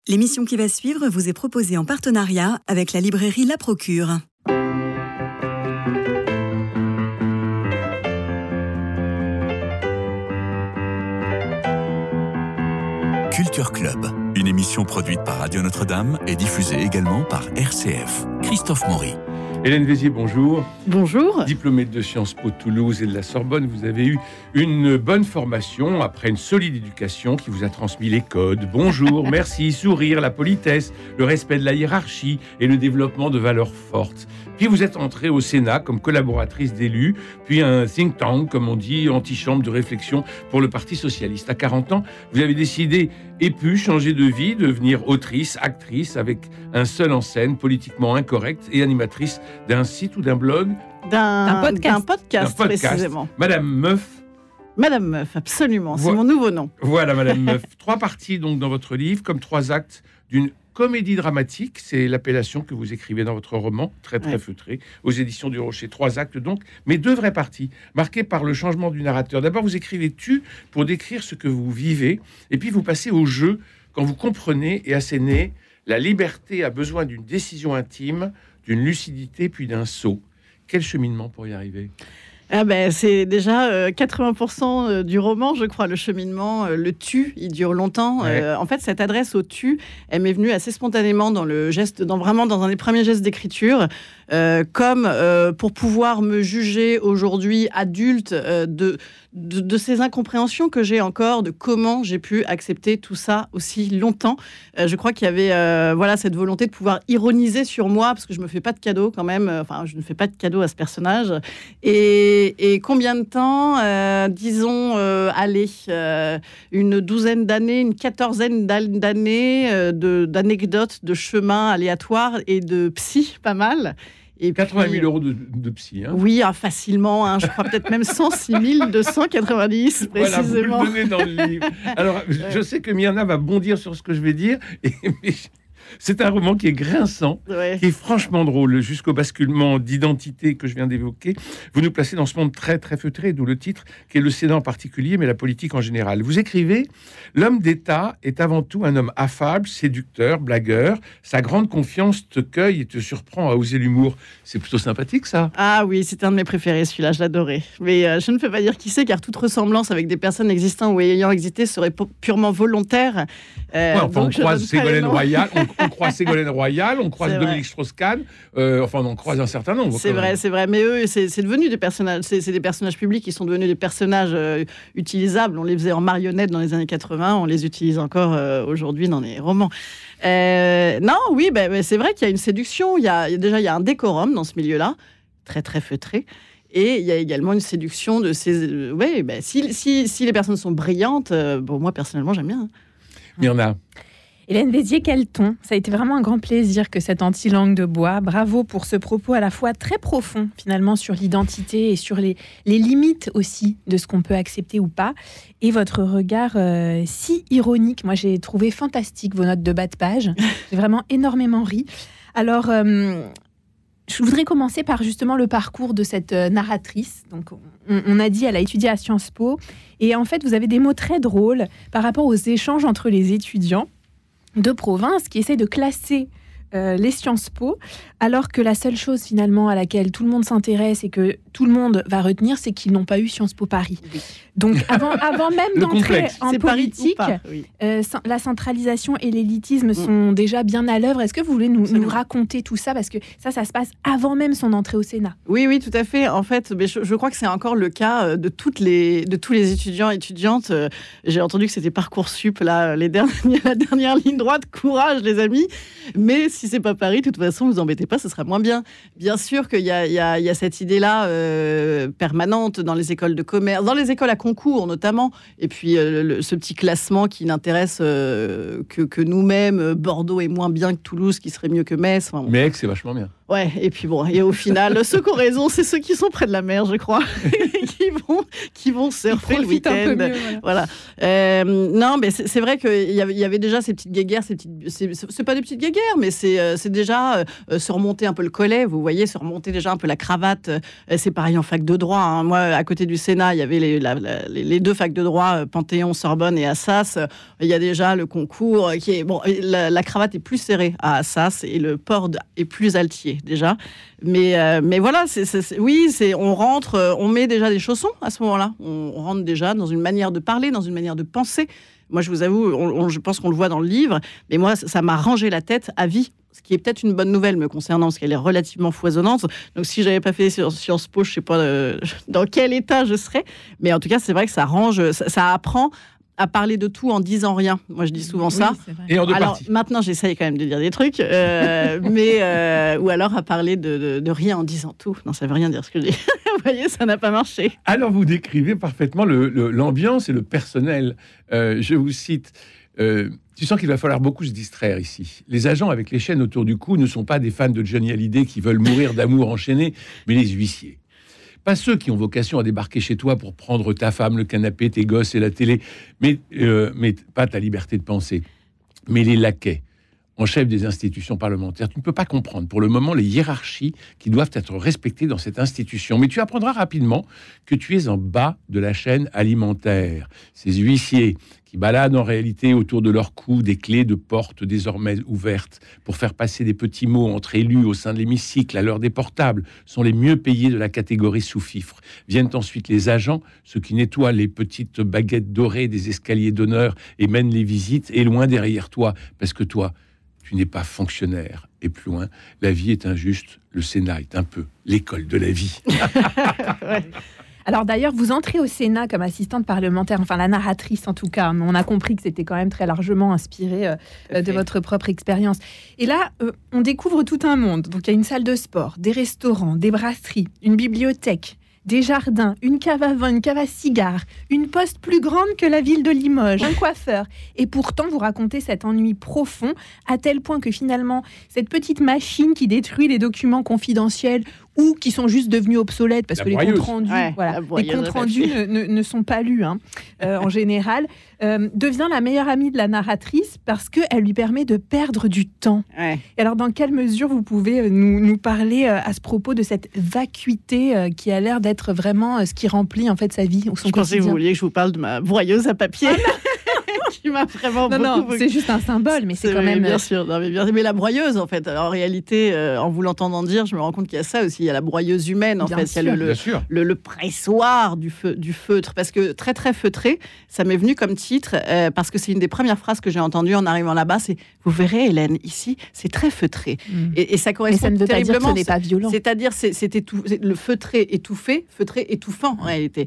L'émission qui va suivre vous est proposée en partenariat avec la librairie La Procure. Culture Club, une émission produite par Radio Notre-Dame et diffusée également par RCF. Christophe Maury. Hélène Vézier, bonjour. Bonjour. Diplômée de Sciences Po Toulouse et de la Sorbonne, vous avez eu une bonne formation après une solide éducation qui vous a transmis les codes. Bonjour, merci, sourire, la politesse, le respect de la hiérarchie et le développement de valeurs fortes. Puis vous êtes entrée au Sénat comme collaboratrice d'élus, puis un think tank, comme on dit, antichambre de réflexion pour le Parti socialiste. À 40 ans, vous avez décidé et pu changer de vie, devenir autrice, actrice, avec un seul en scène, politiquement incorrecte et animatrice d'un site ou d'un blog. D'un podcast, précisément. Madame Meuf. Madame Meuf, absolument, c'est mon nouveau nom. Voilà, Madame Meuf. 3 parties donc dans votre livre, comme 3 actes d'une comédie dramatique, c'est l'appellation que vous écrivez dans votre roman, très feutré, aux éditions du Rocher. 3 actes donc, mais 2 vraies parties, marquées par le changement du narrateur. D'abord, vous écrivez tu pour décrire ce que vous vivez, et puis vous passez au jeu quand vous comprenez et assénez la liberté a besoin d'une décision intime, d'une lucidité, puis d'un saut. Quel cheminement pour y arriver ? C'est déjà 80% du roman, je crois, le cheminement. Le tu, il dure longtemps. Ouais. En fait, cette adresse au tu, elle m'est venue assez spontanément dans le geste, vraiment dans un des premiers gestes d'écriture, comme pour pouvoir me juger aujourd'hui adulte de ces incompréhensions que j'ai encore, de comment j'ai pu accepter tout ça aussi longtemps. Je crois qu'il y avait cette volonté de pouvoir ironiser sur moi, parce que je me fais pas de cadeaux quand même. Enfin, je ne fais pas de cadeaux à ce personnage. Et combien de temps disons, une douzaine d'années, une 14aine d'années d'anecdotes, de chemins aléatoires et de psy, pas mal. Et 80 000 euros de psy. Hein. Oui, facilement. Je crois peut-être même 106 290, précisément. Voilà, vous le donnez dans le livre. Alors, je sais que Myrna va bondir sur ce que je vais dire, mais c'est un roman qui est grinçant, qui est franchement drôle, jusqu'au basculement d'identité que je viens d'évoquer. Vous nous placez dans ce monde très, très feutré, d'où le titre, qui est le Sénat en particulier, mais la politique en général. Vous écrivez « L'homme d'État est avant tout un homme affable, séducteur, blagueur. Sa grande confiance te cueille et te surprend à oser l'humour. » C'est plutôt sympathique, ça. Ah oui, c'est un de mes préférés, celui-là, je l'adorais. Mais je ne peux pas dire qui c'est, car toute ressemblance avec des personnes existantes ou ayant existé serait purement volontaire. On croise Ségolène Royal, on croise Ségolène Royal, on croise Dominique Strauss-Kahn, on croise un certain nombre. C'est vrai, mais eux, c'est devenu des personnages, c'est des personnages publics qui sont devenus des personnages utilisables. On les faisait en marionnettes dans les années 80, on les utilise encore aujourd'hui dans les romans. C'est vrai qu'il y a une séduction, il y a un décorum dans ce milieu-là, très très feutré. Et il y a également une séduction de ces... si les personnes sont brillantes, moi personnellement j'aime bien. Myrna. Hélène Vézier, quel ton. Ça a été vraiment un grand plaisir que cette anti-langue de bois. Bravo pour ce propos à la fois très profond, finalement, sur l'identité et sur les limites aussi de ce qu'on peut accepter ou pas. Et votre regard si ironique. Moi, j'ai trouvé fantastique vos notes de bas de page. J'ai vraiment énormément ri. Alors, je voudrais commencer par justement le parcours de cette narratrice. Donc, on a dit, elle a étudié à Sciences Po. Et en fait, vous avez des mots très drôles par rapport aux échanges entre les étudiants de province qui essaient de classer les Sciences Po, alors que la seule chose finalement à laquelle tout le monde s'intéresse et que tout le monde va retenir, c'est qu'ils n'ont pas eu Sciences Po Paris. Oui. Donc avant même d'entrer en politique, la centralisation et l'élitisme sont déjà bien à l'œuvre. Est-ce que vous voulez nous raconter tout ça ? Parce que ça se passe avant même son entrée au Sénat. Oui, tout à fait. En fait, je crois que c'est encore le cas de tous les étudiants et étudiantes. J'ai entendu que c'était Parcoursup, là, la dernière ligne droite. Courage, les amis. Mais si c'est pas Paris, de toute façon, ne vous embêtez pas, ce sera moins bien. Bien sûr qu'il y a cette idée-là permanente dans les écoles de commerce, dans les écoles à concours notamment, et puis ce petit classement qui n'intéresse que nous-mêmes. Bordeaux est moins bien que Toulouse, qui serait mieux que Metz. Mais Aix, c'est vachement bien. Ouais, et puis bon, et au final, ceux qui ont raison, c'est ceux qui sont près de la mer, je crois, qui vont surfer le week-end. Un peu mieux, voilà. Non, mais c'est vrai qu'il y avait déjà ces petites guéguerres, c'est pas des petites guéguerres, mais c'est déjà se remonter un peu le collet, vous voyez, se remonter déjà un peu la cravate. C'est pareil en fac de droit. Hein. Moi, à côté du Sénat, il y avait les deux facs de droit, Panthéon, Sorbonne et Assas. Il y a déjà le concours qui est... Bon, la cravate est plus serrée à Assas et le port est plus altier. Déjà, mais voilà, on rentre, on met déjà des chaussons à ce moment-là. On rentre déjà dans une manière de parler, dans une manière de penser. Moi, je vous avoue, je pense qu'on le voit dans le livre, mais moi, ça m'a rangé la tête à vie. Ce qui est peut-être une bonne nouvelle me concernant, parce qu'elle est relativement foisonnante. Donc, si j'avais pas fait Sciences Po, je sais pas dans quel état je serais. Mais en tout cas, c'est vrai que ça range, ça apprend à parler de tout en disant rien. Moi, je dis souvent ça. Et en deux alors, parties. maintenant, j'essaye quand même de dire des trucs, mais ou alors à parler de rien en disant tout. Non, ça veut rien dire ce que je dis. Vous voyez, ça n'a pas marché. Alors, vous décrivez parfaitement l'ambiance et le personnel. Je vous cite... tu sens qu'il va falloir beaucoup se distraire ici. Les agents avec les chaînes autour du cou ne sont pas des fans de Johnny Hallyday qui veulent mourir d'amour enchaîné, mais les huissiers. Pas ceux qui ont vocation à débarquer chez toi pour prendre ta femme, le canapé, tes gosses et la télé, mais pas ta liberté de penser. Mais les laquais, en chef des institutions parlementaires. Tu ne peux pas comprendre pour le moment les hiérarchies qui doivent être respectées dans cette institution. Mais tu apprendras rapidement que tu es en bas de la chaîne alimentaire. Ces huissiers qui baladent en réalité autour de leur cou des clés de porte désormais ouvertes pour faire passer des petits mots entre élus au sein de l'hémicycle à l'heure des portables, sont les mieux payés de la catégorie sous-fifre. Viennent ensuite les agents, ceux qui nettoient les petites baguettes dorées des escaliers d'honneur et mènent les visites, et loin derrière toi, parce que toi, tu n'es pas fonctionnaire. Et plus loin, la vie est injuste, le Sénat est un peu l'école de la vie. Ouais. Alors d'ailleurs, vous entrez au Sénat comme assistante parlementaire, enfin la narratrice en tout cas, mais on a compris que c'était quand même très largement inspiré de votre propre expérience. Et là, on découvre tout un monde. Donc il y a une salle de sport, des restaurants, des brasseries, une bibliothèque, des jardins, une cave à vin, une cave à cigares, une poste plus grande que la ville de Limoges, un coiffeur. Et pourtant, vous racontez cet ennui profond, à tel point que finalement, cette petite machine qui détruit les documents confidentiels ou qui sont juste devenus obsolètes parce que les comptes rendus, ne sont pas lus en général, devient la meilleure amie de la narratrice parce qu'elle lui permet de perdre du temps. Ouais. Et alors, dans quelle mesure vous pouvez nous parler à ce propos de cette vacuité qui a l'air d'être vraiment ce qui remplit en fait sa vie ou son quotidien? Je pensais que vous vouliez que je vous parle de ma broyeuse à papier. Qui m'a vraiment beaucoup... c'est juste un symbole, mais c'est quand même... Bien sûr, mais la broyeuse, en fait, en réalité, en vous l'entendant dire, je me rends compte qu'il y a ça aussi, il y a la broyeuse humaine, en fait, il y a le pressoir du feutre, parce que très, très feutré, ça m'est venu comme titre, parce que c'est une des premières phrases que j'ai entendues en arrivant là-bas, c'est « Vous verrez, Hélène, ici, c'est très feutré. » Et ça correspond terriblement... Mais ça ne veut pas dire que ce n'est pas violent. C'est-à-dire, le feutré étouffé, feutré étouffant, en réalité.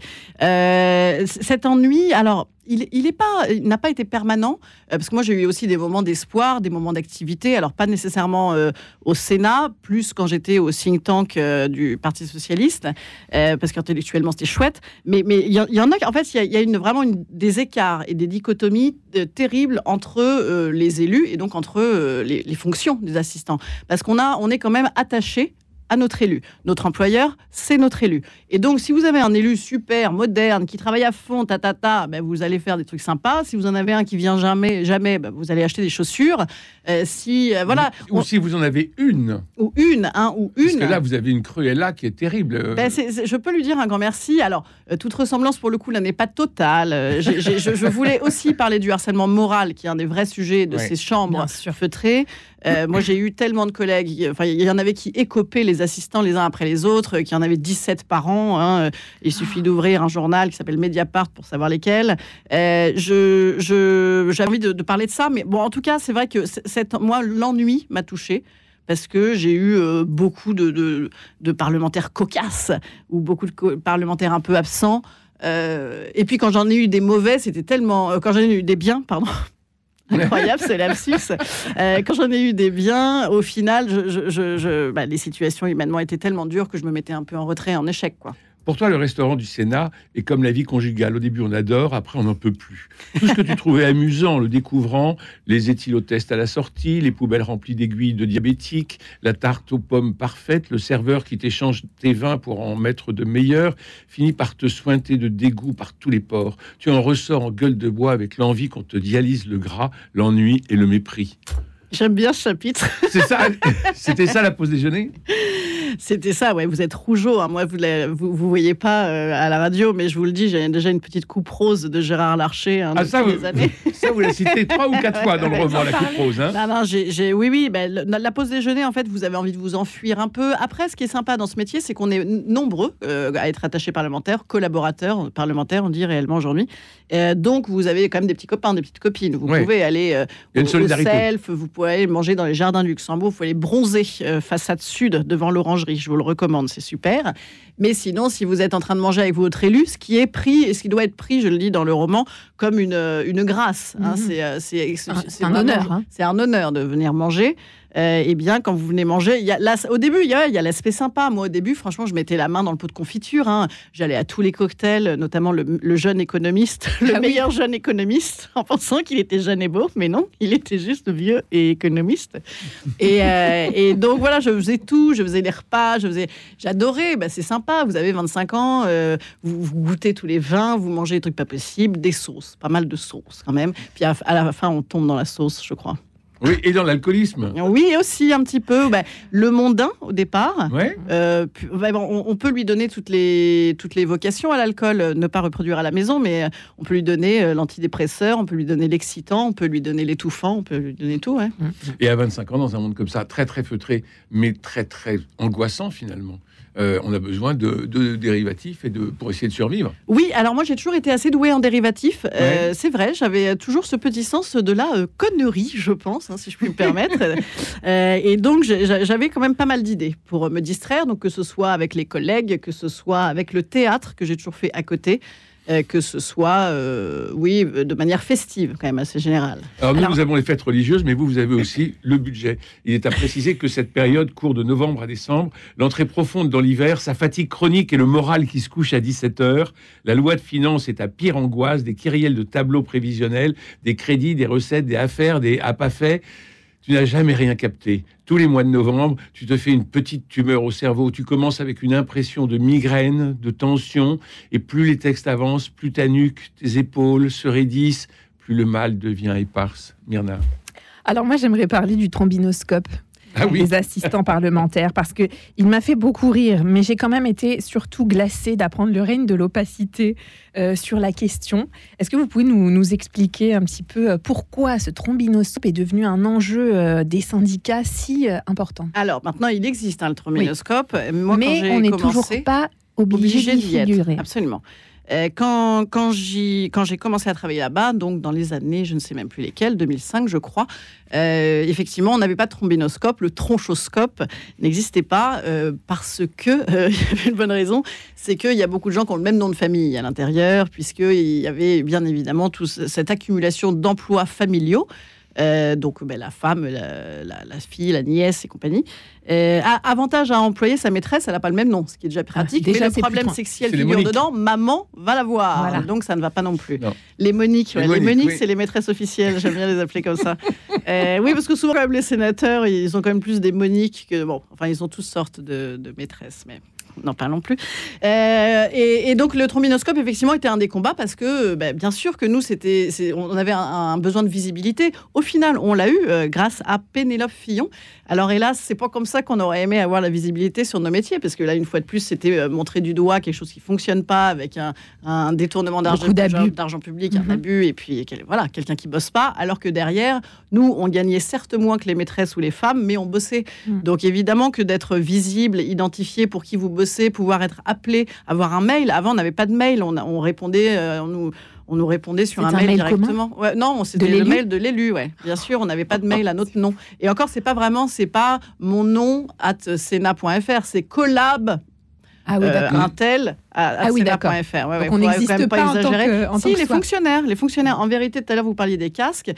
Cet ennui, alors... Il n'a pas été permanent, parce que moi j'ai eu aussi des moments d'espoir, des moments d'activité, alors pas nécessairement au Sénat, plus quand j'étais au think tank du Parti Socialiste, parce qu'intellectuellement c'était chouette, mais il y en a, en fait il y a vraiment des écarts et des dichotomies terribles entre les élus et donc entre les fonctions des assistants, parce on est quand même attaché à notre élu. Notre employeur, c'est notre élu. Et donc, si vous avez un élu super, moderne, qui travaille à fond, ben, vous allez faire des trucs sympas. Si vous en avez un qui vient jamais, ben, vous allez acheter des chaussures. Si vous en avez une. Ou une. Parce que là, vous avez une Cruella qui est terrible. Ben, je peux lui dire un grand merci. Alors, toute ressemblance, pour le coup, là, n'est pas totale. Je voulais aussi parler du harcèlement moral, qui est un des vrais sujets de ces chambres feutrées. Moi, j'ai eu tellement de collègues. Il y en avait qui écopaient les assistants les uns après les autres, qui en avaient 17 par an. Il suffit d'ouvrir un journal qui s'appelle Mediapart pour savoir lesquels. J'ai envie de parler de ça, mais bon, en tout cas, c'est vrai que moi, l'ennui m'a touchée. Parce que j'ai eu beaucoup de parlementaires cocasses ou beaucoup de parlementaires un peu absents. Et puis, quand j'en ai eu des mauvais, c'était tellement... quand j'en ai eu des biens, pardon... Incroyable ce lapsus. Quand j'en ai eu des biens, au final, les situations humainement étaient tellement dures que je me mettais un peu en retrait, en échec, quoi. Pour toi, le restaurant du Sénat est comme la vie conjugale. Au début, on adore, après, on n'en peut plus. Tout ce que tu trouvais amusant en le découvrant, les éthylotests à la sortie, les poubelles remplies d'aiguilles de diabétiques, la tarte aux pommes parfaite, le serveur qui t'échange tes vins pour en mettre de meilleurs, finit par te sointer de dégoût par tous les pores. Tu en ressors en gueule de bois avec l'envie qu'on te dialyse le gras, l'ennui et le mépris. J'aime bien ce chapitre. C'est ça, c'était ça la pause déjeuner ? C'était ça, ouais. Vous êtes rougeau. Hein. Moi, vous voyez pas à la radio, mais je vous le dis, j'ai déjà une petite coupe rose de Gérard Larcher depuis des années. Ça, vous l'avez cité 3 ou 4 fois dans le roman, la coupe rose. Hein. Non, oui. La pause déjeuner, en fait, vous avez envie de vous enfuir un peu. Après, ce qui est sympa dans ce métier, c'est qu'on est nombreux à être attachés parlementaires, collaborateurs parlementaires, on dit réellement aujourd'hui. Donc, vous avez quand même des petits copains, des petites copines. Vous pouvez aller au self, vous pouvez aller manger dans les jardins du Luxembourg, vous pouvez aller bronzer façade sud devant l'orangerie. Je vous le recommande, c'est super. Mais sinon, si vous êtes en train de manger avec votre élu, ce qui est pris et ce qui doit être pris, je le dis dans le roman, comme une grâce. Hein, c'est un honneur. Hein. C'est un honneur de venir manger. Eh bien, quand vous venez manger, au début, il y a l'aspect sympa. Moi, au début, franchement, je mettais la main dans le pot de confiture. Hein. J'allais à tous les cocktails, notamment le jeune économiste, meilleur jeune économiste, en pensant qu'il était jeune et beau. Mais non, il était juste vieux et économiste. Et donc, voilà, je faisais tout. Je faisais les repas. J'adorais. C'est sympa. Vous avez 25 ans. Vous goûtez tous les vins. Vous mangez des trucs pas possibles. Des sauces. Pas mal de sauces, quand même. Puis à la fin, on tombe dans la sauce, je crois. Oui, et dans l'alcoolisme. Oui, aussi un petit peu. Le mondain, au départ. Ouais. On peut lui donner toutes les vocations à l'alcool. Ne pas reproduire à la maison, mais on peut lui donner l'antidépresseur, on peut lui donner l'excitant, on peut lui donner l'étouffant, on peut lui donner tout. Ouais. Et à 25 ans, dans un monde comme ça, très, très feutré, mais très, très angoissant, finalement. On a besoin de dérivatifs pour essayer de survivre. Oui, alors moi j'ai toujours été assez douée en dérivatifs. C'est vrai, j'avais toujours ce petit sens de la connerie, je pense, si je puis me permettre. Et donc j'avais quand même pas mal d'idées pour me distraire, donc que ce soit avec les collègues, que ce soit avec le théâtre que j'ai toujours fait à côté. Que ce soit, de manière festive, quand même, assez générale. Alors, nous avons les fêtes religieuses, mais vous avez aussi le budget. Il est à préciser que cette période court de novembre à décembre. L'entrée profonde dans l'hiver, sa fatigue chronique et le moral qui se couche à 17h. La loi de finances est à pire angoisse, des kyrielles de tableaux prévisionnels, des crédits, des recettes, des affaires, des à pas faits. Tu n'as jamais rien capté. Tous les mois de novembre, tu te fais une petite tumeur au cerveau. Tu commences avec une impression de migraine, de tension. Et plus les textes avancent, plus ta nuque, tes épaules se raidissent, plus le mal devient éparse. Myrna. Alors moi, j'aimerais parler du trombinoscope. Des assistants parlementaires, parce que il m'a fait beaucoup rire, mais j'ai quand même été surtout glacée d'apprendre le règne de l'opacité sur la question. Est-ce que vous pouvez nous expliquer un petit peu pourquoi ce trombinoscope est devenu un enjeu des syndicats si important ? Alors, maintenant, il existe le trombinoscope. Oui. Moi, mais on n'est toujours pas obligé d'y figurer. Absolument. Quand j'ai commencé à travailler là-bas, donc dans les années, je ne sais même plus lesquelles, 2005 je crois, effectivement on n'avait pas de trombinoscope, le tronchoscope n'existait pas parce que, il y avait une bonne raison, c'est qu'il y a beaucoup de gens qui ont le même nom de famille à l'intérieur, puisqu'il y avait bien évidemment toute cette accumulation d'emplois familiaux. Donc la femme, la fille, la nièce et compagnie. Avantage à employer sa maîtresse, elle n'a pas le même nom, ce qui est déjà pratique. Mais le problème, c'est que si elle figure dedans, maman va la voir. Voilà. Donc ça ne va pas non plus. Non. Les Moniques, c'est les maîtresses officielles. J'aime bien les appeler comme ça. Oui, parce que souvent, quand même, les sénateurs, ils ont quand même plus des Moniques que ils ont toutes sortes de maîtresses, mais. N'en parlons plus. Et donc, le trombinoscope, effectivement, était un des combats parce que, bien sûr que nous, on avait un besoin de visibilité. Au final, on l'a eu grâce à Pénélope Fillon. Alors, hélas, c'est pas comme ça qu'on aurait aimé avoir la visibilité sur nos métiers, parce que là, une fois de plus, c'était montrer du doigt quelque chose qui fonctionne pas, avec un détournement d'argent public, un abus, et puis quelqu'un qui bosse pas, alors que derrière, nous, on gagnait certes moins que les maîtresses ou les femmes, mais on bossait. Donc, évidemment que d'être visible, identifié pour qui vous bossez, pouvoir être appelé, avoir un mail. Avant, on n'avait pas de mail, on répondait, on nous répondait sur un mail directement. Ouais, non, c'était le mail de l'élu, ouais. Bien sûr, on n'avait pas de mail à notre nom. Et encore, c'est pas mon nom @sena.fr, c'est collab un tel à d'accord. CNA.fr. Donc on n'existe pas en tant que Si, les fonctionnaires. En vérité, tout à l'heure, vous parliez des castes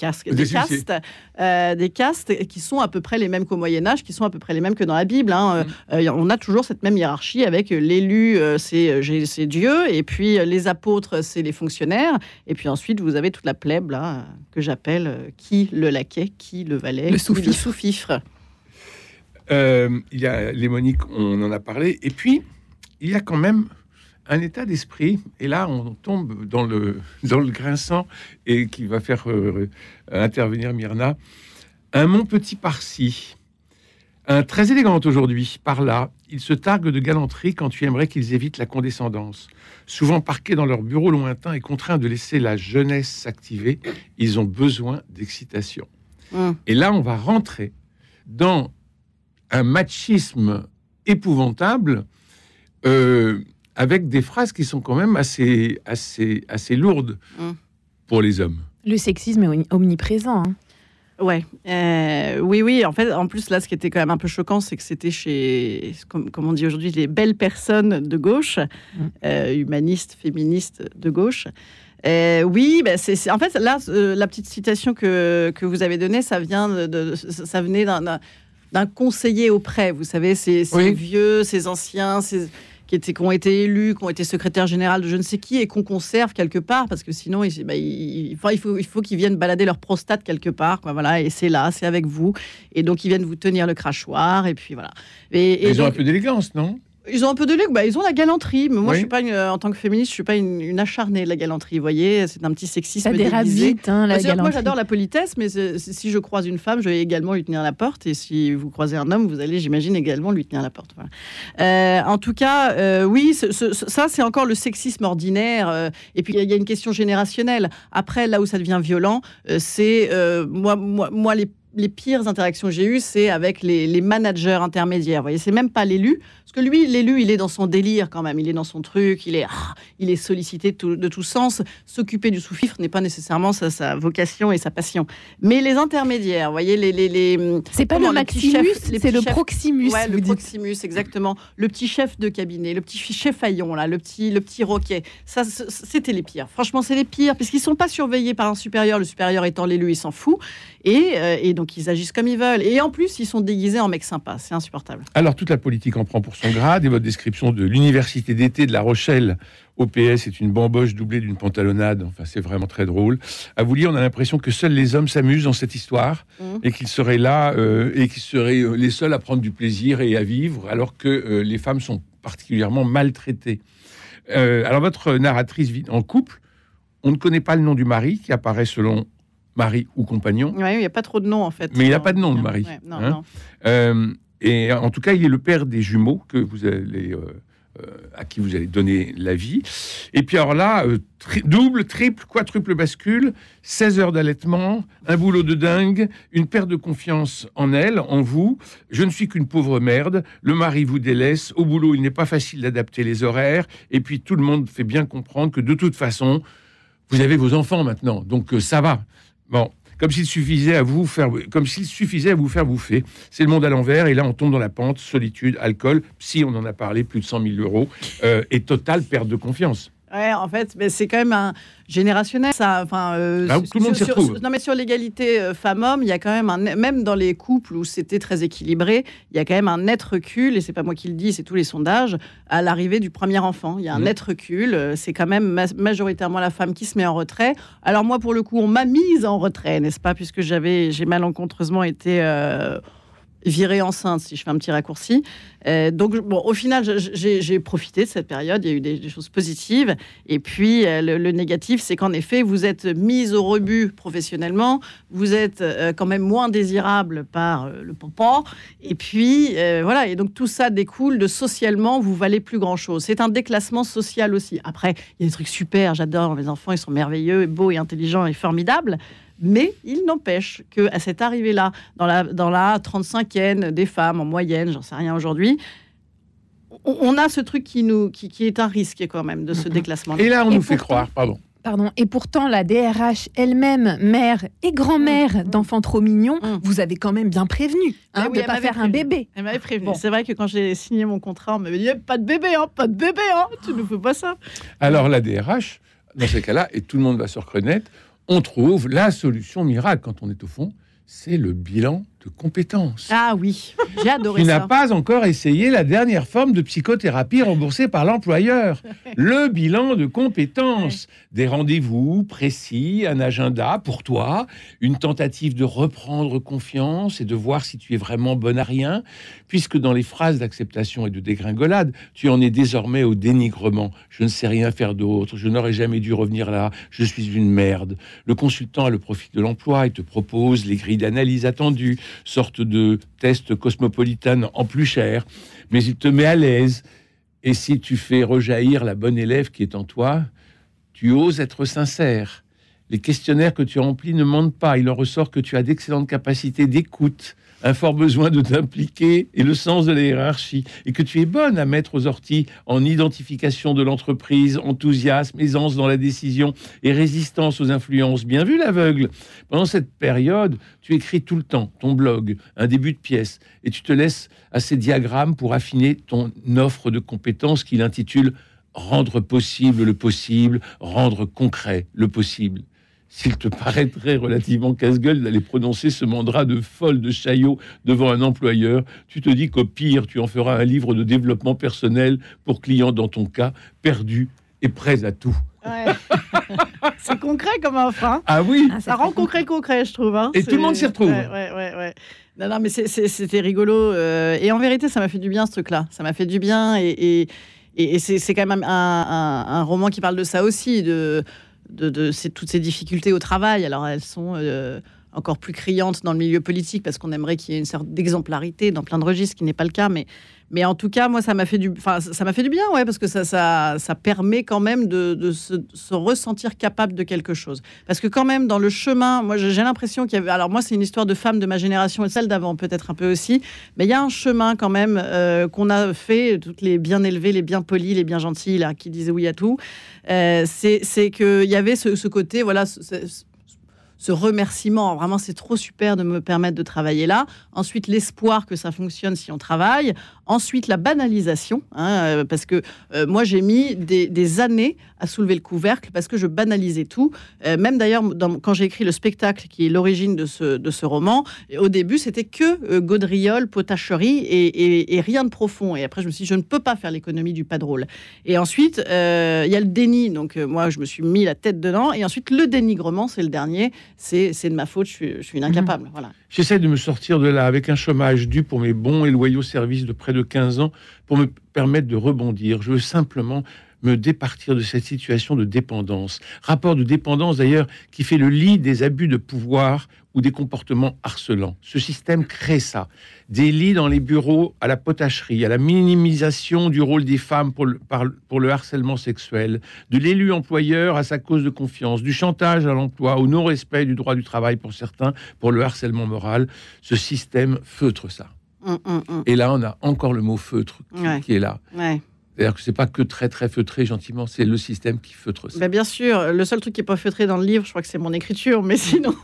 qui sont à peu près les mêmes qu'au Moyen-Âge, qui sont à peu près les mêmes que dans la Bible. On a toujours cette même hiérarchie avec l'élu, c'est Dieu, et puis les apôtres, c'est les fonctionnaires, et puis ensuite, vous avez toute la plèbe, là, que j'appelle qui le laquais, qui le valet, le qui le sous-fifre. Il y a les Moniques, on en a parlé, et puis il y a quand même un état d'esprit, et là on tombe dans le grinçant, et qui va faire intervenir Myrna, un mon petit par-ci, un très élégant aujourd'hui, par-là, ils se targuent de galanterie quand tu aimerais qu'ils évitent la condescendance. Souvent parqués dans leur bureau lointain et contraints de laisser la jeunesse s'activer, ils ont besoin d'excitation. Et là on va rentrer dans un machisme épouvantable, avec des phrases qui sont quand même assez lourdes pour les hommes. Le sexisme est omniprésent. Oui. En fait, en plus, là, ce qui était quand même un peu choquant, c'est que c'était chez, comme on dit aujourd'hui, les belles personnes de gauche, humanistes, féministes de gauche. C'est en fait, là, la petite citation que vous avez donnée, ça venait d'un conseiller auprès, vous savez, ces vieux, ces anciens, qui ont été élus, qui ont été secrétaires généraux de je ne sais qui, et qu'on conserve quelque part, parce que sinon, il faut qu'ils viennent balader leur prostate quelque part, quoi, voilà, et c'est là, c'est avec vous, et donc ils viennent vous tenir le crachoir, et puis voilà. Et ils ont un peu d'élégance, non ? Ils ont un peu de luxe, ils ont la galanterie. Mais moi, je suis pas en tant que féministe, je suis pas une acharnée de la galanterie. Vous voyez, c'est un petit sexisme déguisé. Ça dérape vite, la galanterie. Moi, j'adore la politesse, mais si je croise une femme, je vais également lui tenir la porte. Et si vous croisez un homme, vous allez, j'imagine, également lui tenir la porte. Voilà. En tout cas, ça, c'est encore le sexisme ordinaire. Et puis, il y a une question générationnelle. Après, là où ça devient violent, c'est moi les pires interactions que j'ai eues, c'est avec les managers intermédiaires. Vous voyez, c'est même pas l'élu. Parce que lui, l'élu, il est dans son délire quand même. Il est dans son truc. Il est sollicité de tous sens. S'occuper du sous-fifre n'est pas nécessairement sa vocation et sa passion. Mais les intermédiaires, vous voyez, c'est pas le Maximus, c'est le Proximus. Ouais, le Proximus, exactement. Le petit chef de cabinet, le petit chef Faillon, là, le petit roquet. Ça, c'était les pires. Franchement, c'est les pires. Parce qu'ils sont pas surveillés par un supérieur. Le supérieur étant l'élu, il s'en fout. Et donc, ils agissent comme ils veulent. Et en plus, ils sont déguisés en mecs sympas. C'est insupportable. Alors, toute la politique en prend pour son grade. Et votre description de l'université d'été de La Rochelle au PS est une bamboche doublée d'une pantalonnade. Enfin, c'est vraiment très drôle. À vous lire, on a l'impression que seuls les hommes s'amusent dans cette histoire et qu'ils seraient là et qu'ils seraient les seuls à prendre du plaisir et à vivre, alors que les femmes sont particulièrement maltraitées. Alors, votre narratrice vit en couple. On ne connaît pas le nom du mari qui apparaît selon mari ou compagnon. Oui, il n'y a pas trop de noms, en fait. Mais il n'y a pas de nom de mari. Ouais, non. Et en tout cas, il est le père des jumeaux que vous allez, à qui vous allez donner la vie. Et puis alors là, double, triple, quadruple bascule, 16 heures d'allaitement, un boulot de dingue, une perte de confiance en elle, en vous. Je ne suis qu'une pauvre merde. Le mari vous délaisse. Au boulot, il n'est pas facile d'adapter les horaires. Et puis tout le monde fait bien comprendre que de toute façon, vous avez vos enfants maintenant. Donc ça va. Bon. Comme s'il suffisait à vous faire bouffer. C'est le monde à l'envers, et là on tombe dans la pente, solitude, alcool, psy, on en a parlé, plus de 100 000 euros, et totale perte de confiance. Ouais, en fait, mais c'est quand même un générationnel. Ça, tout le monde s'y retrouve. Non, mais sur l'égalité femmes-hommes, il y a quand même même dans les couples où c'était très équilibré, il y a quand même un net recul, et c'est pas moi qui le dis, c'est tous les sondages, à l'arrivée du premier enfant. Il y a un net recul. C'est quand même majoritairement la femme qui se met en retrait. Alors moi, pour le coup, on m'a mise en retrait, n'est-ce pas, puisque j'ai malencontreusement été virée enceinte, si je fais un petit raccourci. Donc, bon, au final, j'ai profité de cette période. Il y a eu des choses positives. Et puis, le négatif, c'est qu'en effet, vous êtes mise au rebut professionnellement. Vous êtes quand même moins désirable par le papa. Et puis, voilà. Et donc, tout ça découle de socialement, vous valez plus grand-chose. C'est un déclassement social aussi. Après, il y a des trucs super. J'adore mes enfants. Ils sont merveilleux, beaux et intelligents et formidables. Mais il n'empêche qu'à cette arrivée-là, dans la 35e des femmes en moyenne, j'en sais rien aujourd'hui, on a ce truc qui est un risque quand même de ce déclassement. Et là, on nous fait croire, Pardon. Et pourtant, la DRH elle-même, mère et grand-mère d'enfants trop mignons, vous avez quand même bien prévenu de ne pas faire un bébé. Elle m'avait prévenu. Bon. C'est vrai que quand j'ai signé mon contrat, on m'avait dit pas de bébé, pas de bébé, tu ne fais pas ça. Alors la DRH, dans ces cas-là, et tout le monde va se reconnaître, on trouve la solution miracle quand on est au fond, c'est le bilan de compétences. Ah oui, j'ai adoré ça. Tu ça. n'as pas encore essayé la dernière forme de psychothérapie remboursée par l'employeur. Le bilan de compétences. Des rendez-vous précis, un agenda pour toi, une tentative de reprendre confiance et de voir si tu es vraiment bonne à rien, puisque dans les phrases d'acceptation et de dégringolade, tu en es désormais au dénigrement. Je ne sais rien faire d'autre, je n'aurais jamais dû revenir là, je suis une merde. Le consultant a le profit de l'emploi et te propose les grilles d'analyse attendues, sorte de test cosmopolitain en plus cher, mais il te met à l'aise. Et si tu fais rejaillir la bonne élève qui est en toi, tu oses être sincère. Les questionnaires que tu remplis ne mentent pas. Il en ressort que tu as d'excellentes capacités d'écoute, un fort besoin de t'impliquer et le sens de la hiérarchie, et que tu es bonne à mettre aux orties en identification de l'entreprise, enthousiasme, aisance dans la décision et résistance aux influences. Bien vu l'aveugle. Pendant cette période, tu écris tout le temps ton blog, un début de pièce, et tu te laisses à ces diagrammes pour affiner ton offre de compétences qu'il intitule « Rendre possible le possible, rendre concret le possible ». S'il te paraîtrait relativement casse-gueule d'aller prononcer ce mandat de folle de Chaillot devant un employeur, tu te dis qu'au pire, tu en feras un livre de développement personnel pour clients dans ton cas, perdus et prêts à tout. Ouais. C'est concret comme offre. Hein. Ah oui, ça rend concret, je trouve. Hein. Et tout le monde s'y retrouve. Ouais. Non, mais c'était rigolo. Et en vérité, ça m'a fait du bien, ce truc-là. Ça m'a fait du bien. Et c'est quand même un roman qui parle de ça aussi, de toutes ces difficultés au travail. Alors, elles sont encore plus criantes dans le milieu politique parce qu'on aimerait qu'il y ait une sorte d'exemplarité dans plein de registres, ce qui n'est pas le cas. Mais en tout cas, moi, ça m'a fait du bien, ouais, parce que ça permet quand même de se ressentir capable de quelque chose. Parce que quand même, dans le chemin, moi, j'ai l'impression qu'il y avait... Alors moi, c'est une histoire de femmes de ma génération et celle d'avant, peut-être un peu aussi. Mais il y a un chemin quand même qu'on a fait, toutes les bien élevées, les bien polis, les bien gentils, là, qui disaient oui à tout. C'est qu'il y avait ce côté, voilà... ce remerciement, vraiment c'est trop super de me permettre de travailler là. Ensuite l'espoir que ça fonctionne si on travaille. Ensuite la banalisation, parce que moi j'ai mis des années à soulever le couvercle parce que je banalisais tout. Même d'ailleurs quand j'ai écrit le spectacle qui est l'origine de ce roman, au début c'était que gaudriole, potacherie et rien de profond. Et après je me suis dit je ne peux pas faire l'économie du pas drôle. Et ensuite il y a le déni, donc moi je me suis mis la tête dedans. Et ensuite le dénigrement, c'est le dernier. C'est de ma faute, je suis une incapable. Voilà. J'essaie de me sortir de là avec un chômage dû pour mes bons et loyaux services de près de 15 ans pour me permettre de rebondir. Je veux simplement me départir de cette situation de dépendance. Rapport de dépendance d'ailleurs qui fait le lit des abus de pouvoir ou des comportements harcelants. Ce système crée ça. Des lits dans les bureaux à la potacherie, à la minimisation du rôle des femmes pour le harcèlement sexuel, de l'élu employeur à sa cause de confiance, du chantage à l'emploi, au non-respect du droit du travail pour certains, pour le harcèlement moral. Ce système feutre ça. Et là, on a encore le mot feutre qui est là. Ouais. C'est-à-dire que c'est pas que très très feutré gentiment, c'est le système qui feutre ça. Ben bien sûr, le seul truc qui est pas feutré dans le livre, je crois que c'est mon écriture, mais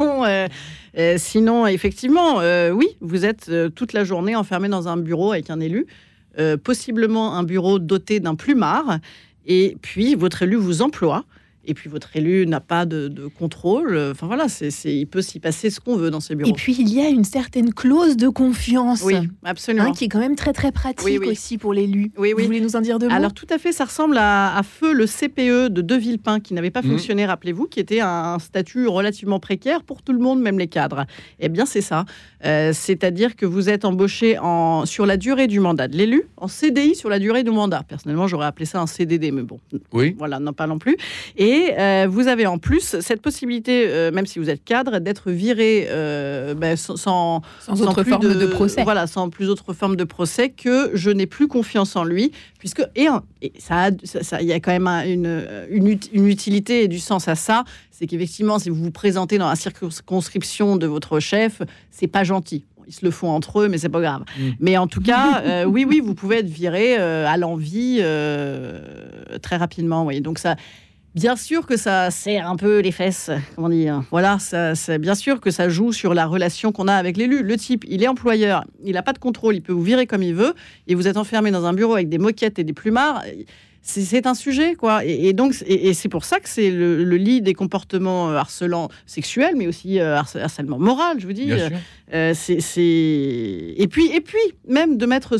sinon effectivement, oui, vous êtes toute la journée enfermé dans un bureau avec un élu, possiblement un bureau doté d'un plumard, et puis votre élu vous emploie. Et puis votre élu n'a pas de contrôle. Enfin voilà, il peut s'y passer ce qu'on veut dans ces bureaux. Et puis il y a une certaine clause de confiance, oui, absolument, qui est quand même très très pratique aussi pour l'élu. Vous voulez nous en dire deux mots ? Alors tout à fait, ça ressemble à feu le CPE de De Villepin qui n'avait pas fonctionné, rappelez-vous, qui était un statut relativement précaire pour tout le monde, même les cadres. Eh bien c'est ça, c'est-à-dire que vous êtes embauché sur la durée du mandat de l'élu, en CDI sur la durée du mandat. Personnellement, j'aurais appelé ça un CDD, mais bon, voilà, non pas non plus. Et vous avez en plus cette possibilité, même si vous êtes cadre, d'être viré sans autre forme de procès. Voilà, sans plus autre forme de procès que je n'ai plus confiance en lui, puisque il y a quand même une utilité et du sens à ça. C'est qu'effectivement, si vous vous présentez dans la circonscription de votre chef, c'est pas gentil. Ils se le font entre eux, mais c'est pas grave. Mais en tout cas, oui, vous pouvez être viré à l'envi très rapidement. Oui. Donc ça. Bien sûr que ça serre un peu les fesses, comment dire. Voilà, c'est bien sûr que ça joue sur la relation qu'on a avec l'élu. Le type, il est employeur, il n'a pas de contrôle, il peut vous virer comme il veut, et vous êtes enfermé dans un bureau avec des moquettes et des plumards. C'est un sujet, quoi. Et donc, c'est pour ça que c'est le lit des comportements harcelants sexuels, mais aussi harcèlement moral, je vous dis. Bien sûr. Et puis, même de mettre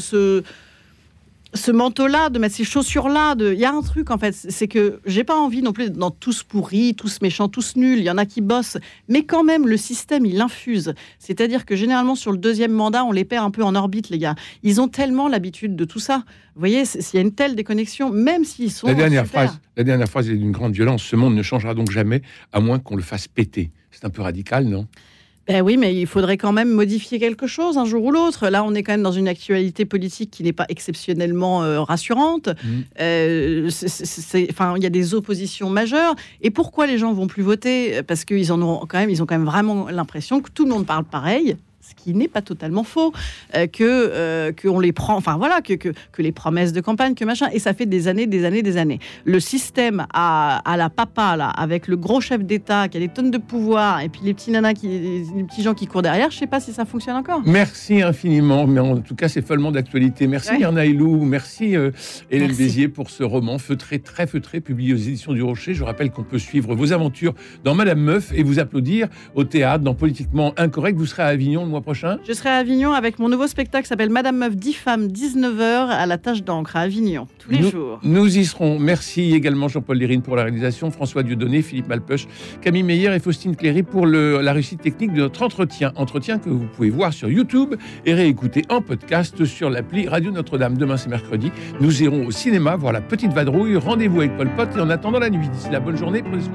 ce manteau-là, de mettre ces chaussures-là, il y a un truc en fait, c'est que j'ai pas envie non plus d'être dans tous pourris, tous méchants, tous nuls, il y en a qui bossent, mais quand même le système il infuse, c'est-à-dire que généralement sur le deuxième mandat on les perd un peu en orbite les gars, ils ont tellement l'habitude de tout ça, vous voyez, s'il y a une telle déconnexion, même s'ils sont la dernière phrase est d'une grande violence, ce monde ne changera donc jamais à moins qu'on le fasse péter, c'est un peu radical, non ? Ben oui, mais il faudrait quand même modifier quelque chose un jour ou l'autre. Là, on est quand même dans une actualité politique qui n'est pas exceptionnellement rassurante. Il y a des oppositions majeures. Et pourquoi les gens vont plus voter ? Parce qu'ils ont quand même vraiment l'impression que tout le monde parle pareil. Ce qui n'est pas totalement faux, qu'on les prend, enfin voilà, que les promesses de campagne, que machin, et ça fait des années. Le système à la papa, là, avec le gros chef d'État qui a des tonnes de pouvoir, et puis les petits nanas, les petits gens qui courent derrière, je sais pas si ça fonctionne encore. Merci infiniment, mais en tout cas c'est follement d'actualité. Merci Myrna Hilou, merci Hélène Béziers pour ce roman feutré, très feutré, publié aux éditions du Rocher. Je rappelle qu'on peut suivre vos aventures dans Madame Meuf et vous applaudir au théâtre, dans Politiquement Incorrect. Vous serez à Avignon le mois prochain. Je serai à Avignon avec mon nouveau spectacle qui s'appelle Madame Meuf 10 femmes, 19h à la Tâche d'encre à Avignon, tous les jours. Nous y serons. Merci également Jean-Paul Lérine pour la réalisation, François Dieudonné, Philippe Malpeuch, Camille Meyer et Faustine Cléry pour la réussite technique de notre entretien que vous pouvez voir sur YouTube et réécouter en podcast sur l'appli Radio Notre-Dame. Demain c'est mercredi, nous irons au cinéma voir La Petite Vadrouille. Rendez-vous avec Paul Pot et en attendant la nuit. D'ici là, bonne journée.